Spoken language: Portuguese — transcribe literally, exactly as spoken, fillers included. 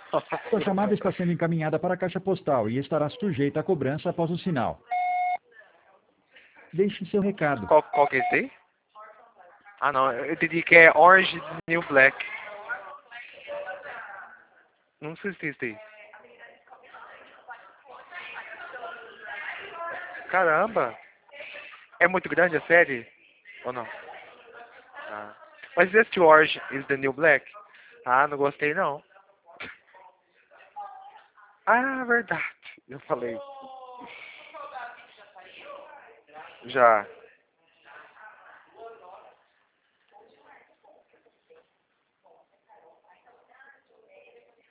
Sua chamada está sendo encaminhada para a caixa postal e estará sujeita a cobrança após o sinal. Deixe seu recado. Qual, qual que é esse aí? Ah, não. Eu entendi que é Orange is the New Black. Não sei se tem isso aí. Caramba. É muito grande a série? Ou não? Ah. Mas você assistiu Orange is the New Black? Ah, não gostei não. Ah, verdade. Eu falei. Já.